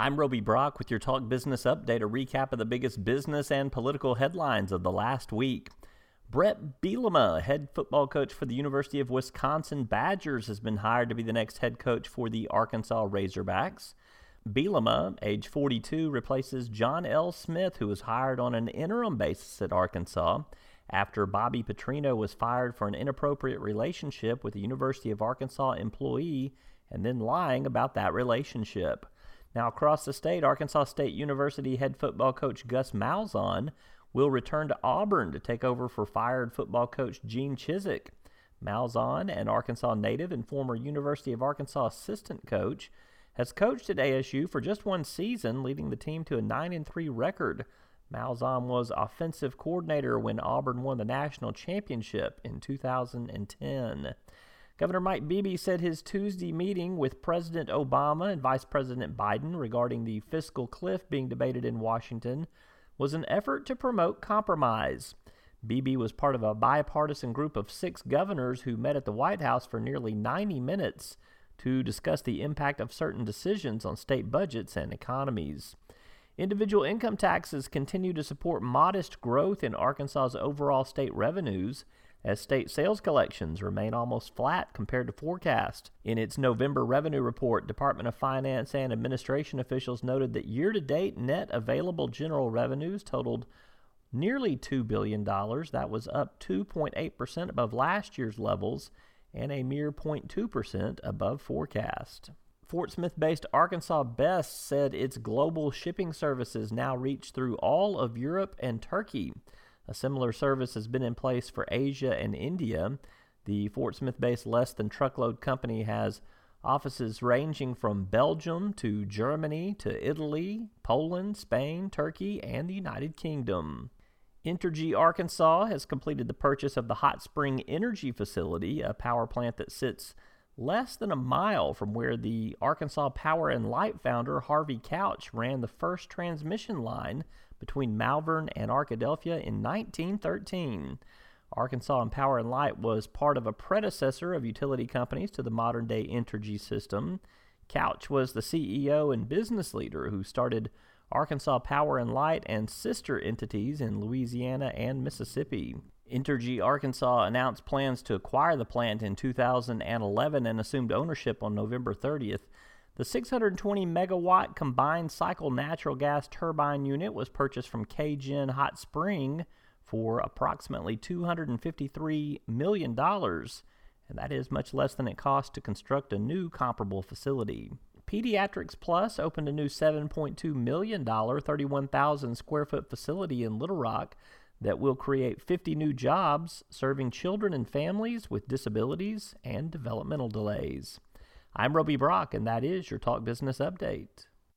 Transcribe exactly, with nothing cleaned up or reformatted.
I'm Roby Brock with your Talk Business Update, a recap of the biggest business and political headlines of the last week. Bret Bielema, head football coach for the University of Wisconsin Badgers, has been hired to be the next head coach for the Arkansas Razorbacks. Bielema, age forty-two, replaces John L. Smith, who was hired on an interim basis at Arkansas after Bobby Petrino was fired for an inappropriate relationship with a University of Arkansas employee and then lying about that relationship. Now, across the state, Arkansas State University head football coach Gus Malzahn will return to Auburn to take over for fired football coach Gene Chizik. Malzahn, an Arkansas native and former University of Arkansas assistant coach, has coached at A S U for just one season, leading the team to a nine and three record. Malzahn was offensive coordinator when Auburn won the national championship in two thousand ten. Governor Mike Beebe said his Tuesday meeting with President Obama and Vice President Biden regarding the fiscal cliff being debated in Washington was an effort to promote compromise. Beebe was part of a bipartisan group of six governors who met at the White House for nearly ninety minutes to discuss the impact of certain decisions on state budgets and economies. Individual income taxes continue to support modest growth in Arkansas's overall state revenues, as state sales collections remain almost flat compared to forecast. In its November revenue report, Department of Finance and Administration officials noted that year-to-date net available general revenues totaled nearly two billion dollars. That was up two point eight percent above last year's levels and a mere zero point two percent above forecast. Fort Smith-based Arkansas Best said its global shipping services now reach through all of Europe and Turkey. A similar service has been in place for Asia and India. The Fort Smith-based less-than-truckload company has offices ranging from Belgium to Germany to Italy, Poland, Spain, Turkey, and the United Kingdom. Entergy Arkansas has completed the purchase of the Hot Spring Energy Facility, a power plant that sits less than a mile from where the Arkansas Power and Light founder Harvey Couch ran the first transmission line between Malvern and Arkadelphia in nineteen thirteen. Arkansas and Power and Light was part of a predecessor of utility companies to the modern-day Entergy system. Couch was the C E O and business leader who started Arkansas Power and Light and sister entities in Louisiana and Mississippi. Entergy Arkansas announced plans to acquire the plant in two thousand eleven and assumed ownership on November thirtieth. The six hundred twenty megawatt combined cycle natural gas turbine unit was purchased from K-Gen Hot Spring for approximately two hundred fifty-three million dollars, and that is much less than it cost to construct a new comparable facility. Pediatrics Plus opened a new seven point two million dollars, thirty-one thousand square foot facility in Little Rock that will create fifty new jobs serving children and families with disabilities and developmental delays. I'm Roby Brock, and that is your Talk Business Update.